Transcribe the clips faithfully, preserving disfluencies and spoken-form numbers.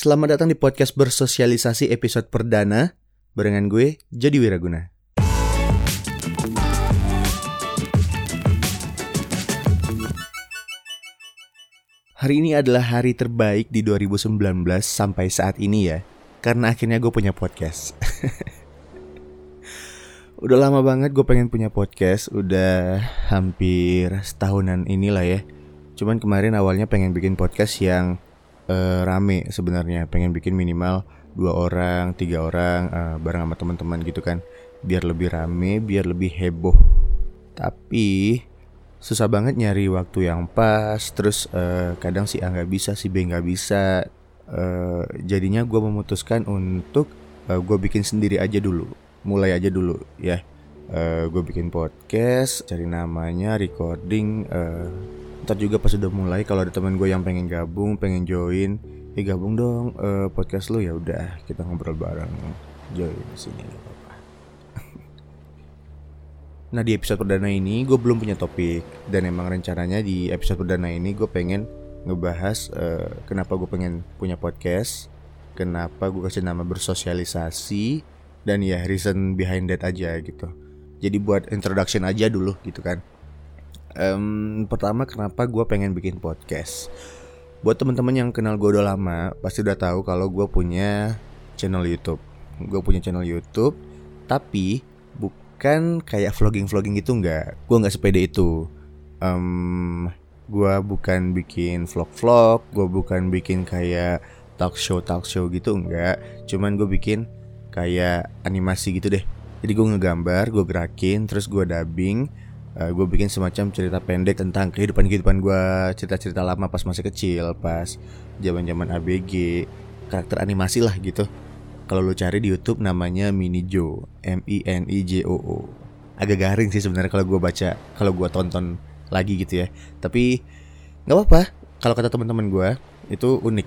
Selamat datang di podcast bersosialisasi episode perdana barengan gue, Jody Wiraguna. Hari ini adalah hari terbaik di dua ribu sembilan belas sampai saat ini ya, karena akhirnya gue punya podcast. Udah lama banget gue pengen punya podcast, udah hampir setahunan inilah ya. Cuman kemarin awalnya pengen bikin podcast yang Uh, rame sebenarnya, pengen bikin minimal dua orang, tiga orang uh, bareng sama teman-teman gitu kan, biar lebih rame, biar lebih heboh. Tapi susah banget nyari waktu yang pas. Terus uh, kadang si A nggak bisa, si B nggak bisa. uh, Jadinya gue memutuskan untuk uh, gue bikin sendiri aja dulu, mulai aja dulu ya. uh, Gue bikin podcast, cari namanya, recording. uh, Ntar juga pas udah mulai, kalau ada teman gue yang pengen gabung, pengen join, eh gabung dong uh, podcast lu, ya udah kita ngobrol bareng, join sini nggak apa-apa. Nah di episode perdana ini gue belum punya topik, dan emang rencananya di episode perdana ini gue pengen ngebahas uh, kenapa gue pengen punya podcast, kenapa gue kasih nama bersosialisasi, dan ya reason behind that aja gitu. Jadi buat introduction aja dulu gitu kan. Um, pertama kenapa gue pengen bikin podcast. Buat teman-teman yang kenal gue udah lama pasti udah tahu kalau gue punya channel YouTube. Gue punya channel YouTube, tapi bukan kayak vlogging-vlogging gitu, enggak. Gue nggak sepede itu. Um, gue bukan bikin vlog-vlog, gue bukan bikin kayak talk show talk show gitu, enggak. Cuman gue bikin kayak animasi gitu deh. Jadi gue ngegambar, gue gerakin, terus gue dubbing. Uh, gue bikin semacam cerita pendek tentang kehidupan-kehidupan gue, cerita-cerita lama pas masih kecil, pas zaman-zaman A B G, karakter animasi lah gitu. Kalau lu cari di YouTube namanya Minijo, M I N I J O O. Agak garing sih sebenarnya kalau gue baca, kalau gue tonton lagi gitu ya. Tapi nggak apa-apa, kalau kata teman-teman gue itu unik.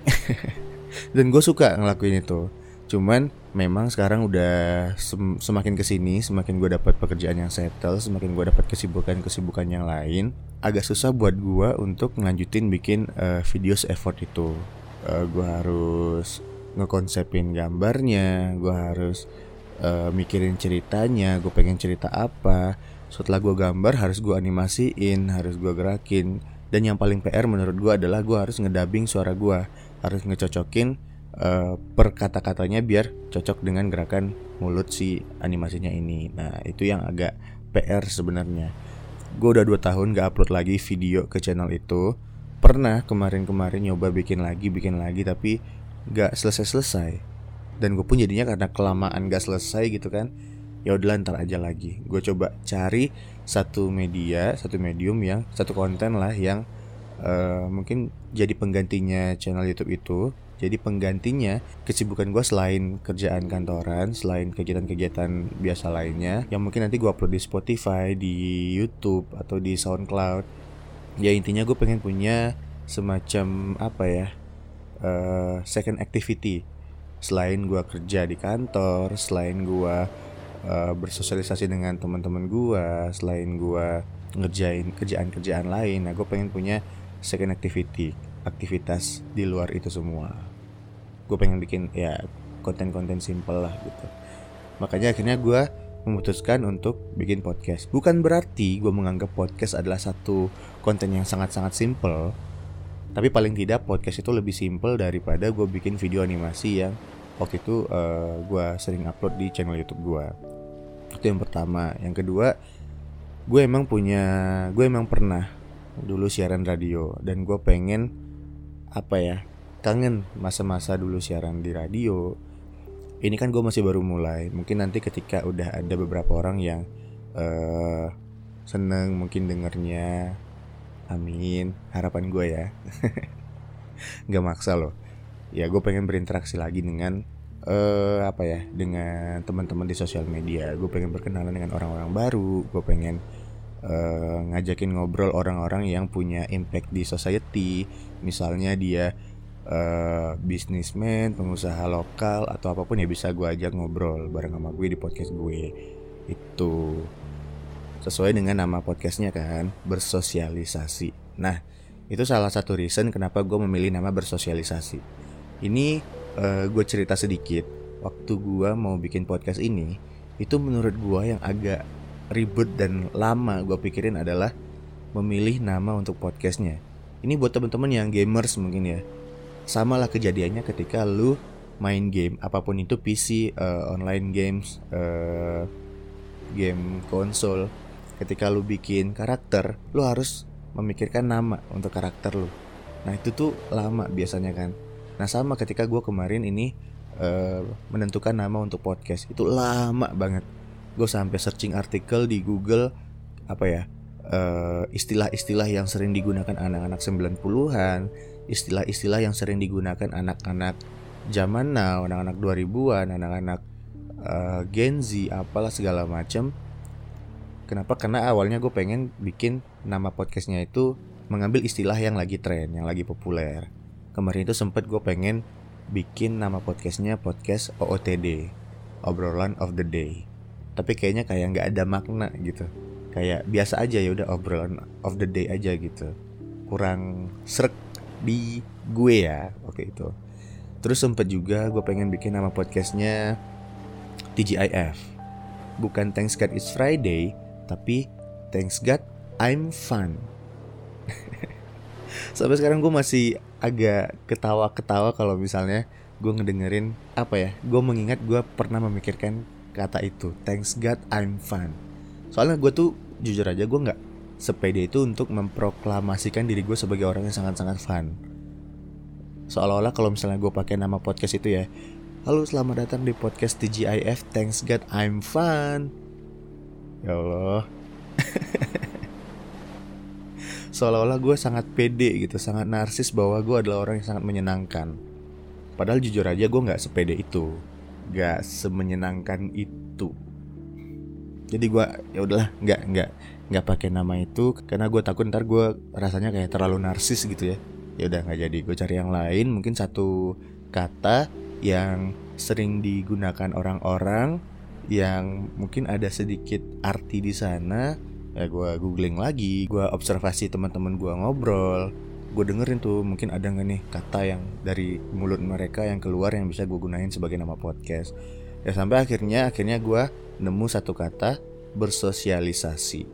Dan gue suka ngelakuin itu. Cuman memang sekarang udah sem- semakin kesini, semakin gue dapat pekerjaan yang settle, semakin gue dapat kesibukan-kesibukan yang lain, agak susah buat gue untuk ngelanjutin bikin uh, video se-effort itu. uh, Gue harus ngekonsepin gambarnya, gue harus uh, mikirin ceritanya, gue pengen cerita apa. Setelah gue gambar harus gue animasiin, harus gue gerakin. Dan yang paling P R menurut gue adalah gue harus ngedubbing suara gue, harus ngecocokin Uh, per kata-katanya biar cocok dengan gerakan mulut si animasinya ini. Nah itu yang agak P R sebenarnya. Gue udah dua tahun gak upload lagi video ke channel itu. Pernah kemarin-kemarin nyoba bikin lagi, bikin lagi tapi gak selesai-selesai. Dan gue pun jadinya karena kelamaan gak selesai gitu kan, ya udah ntar aja lagi. Gue coba cari satu media, satu medium yang, satu konten lah yang uh, mungkin jadi penggantinya channel YouTube itu. Jadi penggantinya kesibukan gue selain kerjaan kantoran, selain kegiatan-kegiatan biasa lainnya, yang mungkin nanti gue upload di Spotify, di YouTube, atau di SoundCloud. Ya intinya gue pengen punya semacam apa ya, uh, second activity. Selain gue kerja di kantor, selain gue uh, bersosialisasi dengan teman-teman gue, selain gue ngerjain kerjaan-kerjaan lain, nah gue pengen punya second activity, aktivitas di luar itu semua. Gue pengen bikin ya konten-konten simple lah gitu. Makanya akhirnya gue memutuskan untuk bikin podcast. Bukan berarti gue menganggap podcast adalah satu konten yang sangat-sangat simple, tapi paling tidak podcast itu lebih simple daripada gue bikin video animasi yang waktu itu uh, gue sering upload di channel YouTube gue. Itu yang pertama. Yang kedua, gue emang punya, gue emang pernah dulu siaran radio, dan gue pengen apa ya, kangen masa-masa dulu siaran di radio. Ini kan gue masih baru mulai. Mungkin nanti ketika udah ada beberapa orang yang uh, seneng mungkin dengernya, amin, harapan gue ya. Gak maksa loh. Ya gue pengen berinteraksi lagi dengan uh, apa ya, dengan teman-teman di sosial media. Gue pengen berkenalan dengan orang-orang baru. Gue pengen Uh, ngajakin ngobrol orang-orang yang punya impact di society. Misalnya dia uh, bisnismen, pengusaha lokal, atau apapun ya bisa gue ajak ngobrol bareng sama gue di podcast gue. Itu sesuai dengan nama podcastnya kan, bersosialisasi. Nah itu salah satu reason kenapa gue memilih nama bersosialisasi. Ini uh, gue cerita sedikit. Waktu gue mau bikin podcast ini, itu menurut gue yang agak ribet dan lama gue pikirin adalah memilih nama untuk podcastnya. Ini buat teman-teman yang gamers mungkin ya. Sama lah kejadiannya ketika lu main game, apapun itu P C, uh, online games, uh, game konsol. Ketika lu bikin karakter, lu harus memikirkan nama untuk karakter lu. Nah itu tuh lama biasanya kan. Nah sama ketika gue kemarin ini uh, menentukan nama untuk podcast, itu lama banget. Gue sampai searching artikel di Google, apa ya, uh, istilah-istilah yang sering digunakan anak-anak sembilan puluhan, istilah-istilah yang sering digunakan anak-anak zaman now, anak-anak dua ribuan, anak-anak uh, Gen Z, apalah segala macam. Kenapa? Karena awalnya gue pengen bikin nama podcastnya itu mengambil istilah yang lagi tren, yang lagi populer. Kemarin itu sempet gue pengen bikin nama podcastnya podcast O O T D, obrolan of the day. Tapi kayaknya kayak nggak ada makna gitu. Kayak biasa aja, ya udah obrolan of the day aja gitu. Kurang srek di gue ya waktu itu. Terus sempet juga gue pengen bikin nama podcastnya T G I F. Bukan Thanks God It's Friday, tapi Thanks God I'm Fun. Sampai sekarang gue masih agak ketawa-ketawa kalau misalnya gue ngedengerin, apa ya, gue mengingat gue pernah memikirkan kata itu, Thanks God I'm Fun. Soalnya gue tuh jujur aja gue gak sepede itu untuk memproklamasikan diri gue sebagai orang yang sangat-sangat fun. Seolah-olah kalau misalnya gue pakai nama podcast itu ya, halo selamat datang di podcast T G I F, Thanks God I'm Fun. Ya Allah. Seolah-olah gue sangat pede gitu, sangat narsis bahwa gue adalah orang yang sangat menyenangkan. Padahal jujur aja gue gak sepede itu, gak semenyenangkan itu. Jadi gue ya udahlah nggak nggak nggak pakai nama itu karena gue takut ntar gue rasanya kayak terlalu narsis gitu ya. Ya udah nggak jadi, gue cari yang lain, mungkin satu kata yang sering digunakan orang-orang yang mungkin ada sedikit arti di sana. Ya gue googling lagi, gue observasi teman-teman gue ngobrol, gue dengerin tuh mungkin ada nggak nih kata yang dari mulut mereka yang keluar yang bisa gue gunain sebagai nama podcast. Ya sampai akhirnya akhirnya gue nemu satu kata, bersosialisasi.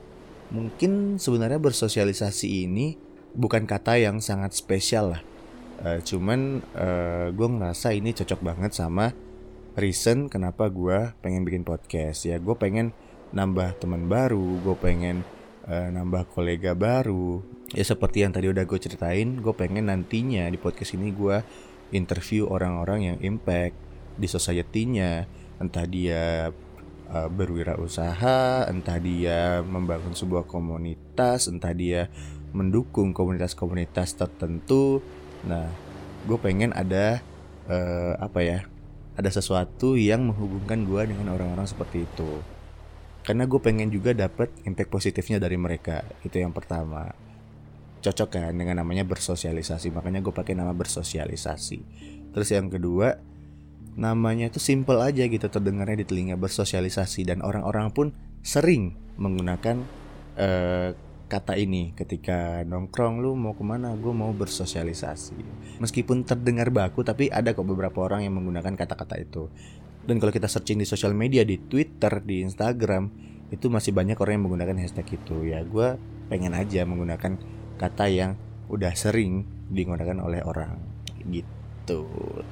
Mungkin sebenarnya bersosialisasi ini bukan kata yang sangat spesial lah. Uh, cuman uh, gue ngerasa ini cocok banget sama reason kenapa gue pengen bikin podcast. Ya gue pengen nambah teman baru, gue pengen uh, nambah kolega baru. Ya seperti yang tadi udah gue ceritain, gue pengen nantinya di podcast ini gue interview orang-orang yang impact di society-nya. Entah dia uh, berwirausaha, entah dia membangun sebuah komunitas, entah dia mendukung komunitas-komunitas tertentu. Nah, gue pengen ada uh, apa ya, ada sesuatu yang menghubungkan gue dengan orang-orang seperti itu. Karena gue pengen juga dapat impact positifnya dari mereka. Itu yang pertama. Cocok kan dengan namanya bersosialisasi. Makanya gue pakai nama bersosialisasi. Terus yang kedua, namanya tuh simple aja gitu, terdengarnya di telinga, bersosialisasi. Dan orang-orang pun sering menggunakan uh, kata ini ketika nongkrong, lu mau kemana? Gue mau bersosialisasi. Meskipun terdengar baku, tapi ada kok beberapa orang yang menggunakan kata-kata itu. Dan kalau kita searching di sosial media, di Twitter, di Instagram, itu masih banyak orang yang menggunakan hashtag itu. Ya gue pengen aja menggunakan kata yang udah sering digunakan oleh orang gitu.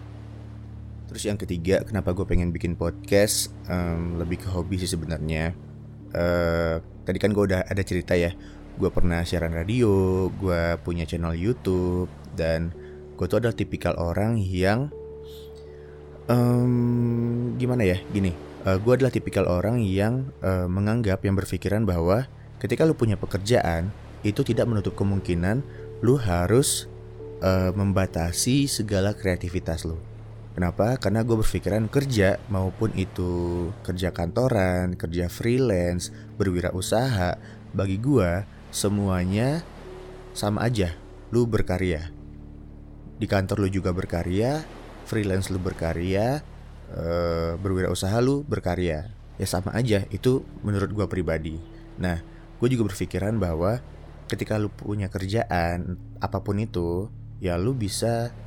Terus yang ketiga, kenapa gue pengen bikin podcast, um, lebih ke hobi sih sebenarnya. uh, Tadi kan gue udah ada cerita ya, gue pernah siaran radio, gue punya channel YouTube, dan gue tuh adalah tipikal orang yang um, gimana ya, gini, uh, gue adalah tipikal orang yang uh, menganggap, yang berpikiran bahwa ketika lu punya pekerjaan, itu tidak menutup kemungkinan lu harus uh, membatasi segala kreativitas lu. Kenapa? Karena gue berpikiran kerja, maupun itu kerja kantoran, kerja freelance, berwirausaha, bagi gue semuanya sama aja. Lu berkarya. Di kantor lu juga berkarya, freelance lu berkarya, uh, berwirausaha lu berkarya. Ya sama aja, itu menurut gue pribadi. Nah, gue juga berpikiran bahwa ketika lu punya kerjaan apapun itu, ya lu bisa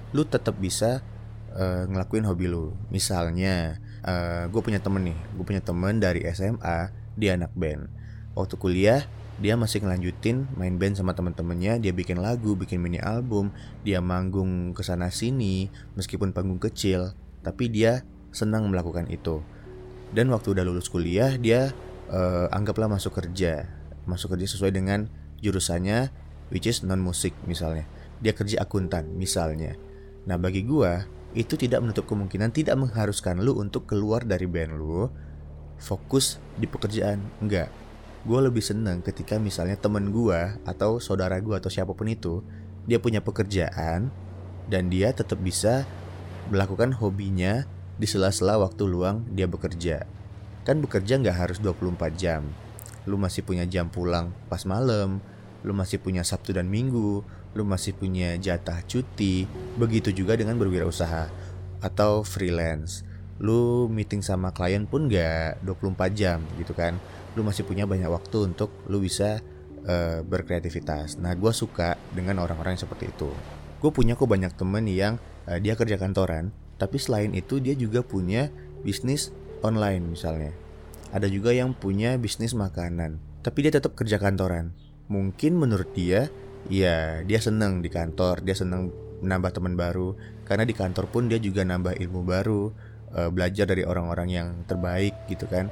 lu tetap bisa uh, ngelakuin hobi lu. Misalnya uh, gue punya temen nih, gue punya temen dari S M A, dia anak band. Waktu kuliah dia masih ngelanjutin main band sama teman-temannya, dia bikin lagu, bikin mini album, dia manggung kesana sini, meskipun panggung kecil, tapi dia senang melakukan itu. Dan waktu udah lulus kuliah, dia uh, anggaplah masuk kerja, masuk kerja sesuai dengan jurusannya, which is non musik misalnya. Dia kerja akuntan misalnya. Nah bagi gua itu tidak menutup kemungkinan, tidak mengharuskan lu untuk keluar dari band lu, fokus di pekerjaan, enggak. Gue lebih seneng ketika misalnya temen gue atau saudara gue atau siapapun itu, dia punya pekerjaan dan dia tetap bisa melakukan hobinya di sela-sela waktu luang dia bekerja. Kan bekerja gak harus dua puluh empat jam. Lu masih punya jam pulang pas malam, lu masih punya Sabtu dan Minggu, lu masih punya jatah cuti. Begitu juga dengan berwirausaha atau freelance. Lu meeting sama klien pun gak dua puluh empat jam gitu kan. Lu masih punya banyak waktu untuk lu bisa uh, berkreativitas. Nah gue suka dengan orang-orang yang seperti itu. Gue punya kok banyak temen yang uh, dia kerja kantoran, tapi selain itu dia juga punya bisnis online misalnya. Ada juga yang punya bisnis makanan, tapi dia tetap kerja kantoran. Mungkin menurut dia, ya dia seneng di kantor, dia seneng menambah teman baru. Karena di kantor pun dia juga nambah ilmu baru, uh, belajar dari orang-orang yang terbaik gitu kan.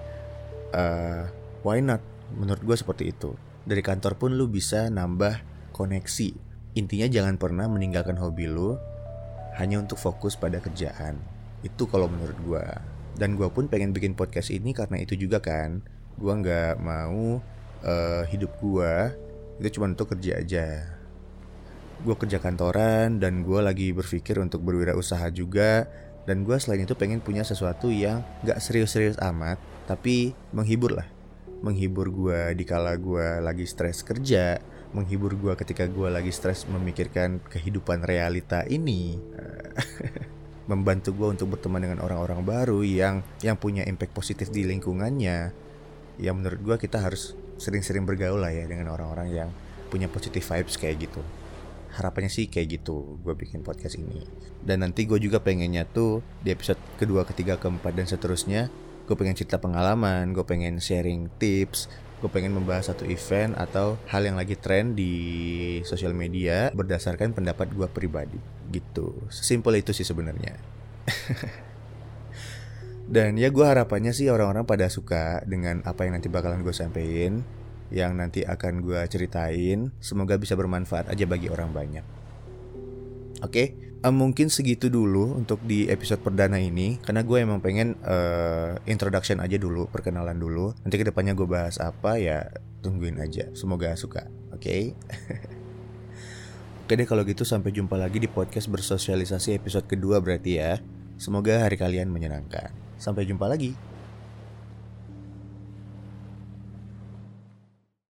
Uh, Why not? Menurut gue seperti itu. Dari kantor pun lu bisa nambah koneksi. Intinya jangan pernah meninggalkan hobi lu hanya untuk fokus pada kerjaan. Itu kalau menurut gue. Dan gue pun pengen bikin podcast ini karena itu juga kan. Gue gak mau uh, hidup gue itu cuma untuk kerja aja. Gue kerja kantoran dan gue lagi berpikir untuk berwirausaha juga. Dan gue selain itu pengen punya sesuatu yang gak serius-serius amat, tapi menghibur lah. Menghibur gue di kala gue lagi stres kerja, menghibur gue ketika gue lagi stres memikirkan kehidupan realita ini, membantu gue untuk berteman dengan orang-orang baru yang yang punya impact positif di lingkungannya. Ya menurut gue kita harus sering-sering bergaul lah ya dengan orang-orang yang punya positive vibes kayak gitu. Harapannya sih kayak gitu gue bikin podcast ini. Dan nanti gue juga pengennya tuh di episode kedua, ketiga, keempat dan seterusnya, gue pengen cerita pengalaman, gue pengen sharing tips, gue pengen membahas satu event atau hal yang lagi tren di sosial media berdasarkan pendapat gue pribadi gitu. Sesimpel itu sih sebenarnya. Dan ya gue harapannya sih orang-orang pada suka dengan apa yang nanti bakalan gue sampein, yang nanti akan gue ceritain. Semoga bisa bermanfaat aja bagi orang banyak. Oke, okay? uh, mungkin segitu dulu untuk di episode perdana ini. Karena gue emang pengen uh, introduction aja dulu, perkenalan dulu. Nanti kedepannya gue bahas apa ya tungguin aja. Semoga suka, oke? Okay? Oke deh kalau gitu, sampai jumpa lagi di podcast bersosialisasi episode kedua berarti ya. Semoga hari kalian menyenangkan. Sampai jumpa lagi.